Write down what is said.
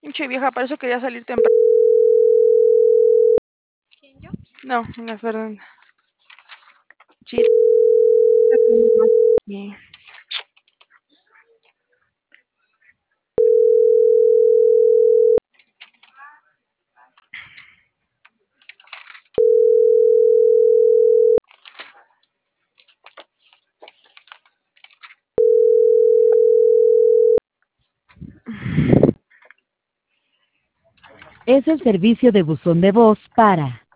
Che, vieja, para eso quería salir temprano. ¿Quién, yo? No, la Fernanda. Sí. Es el servicio de buzón de voz para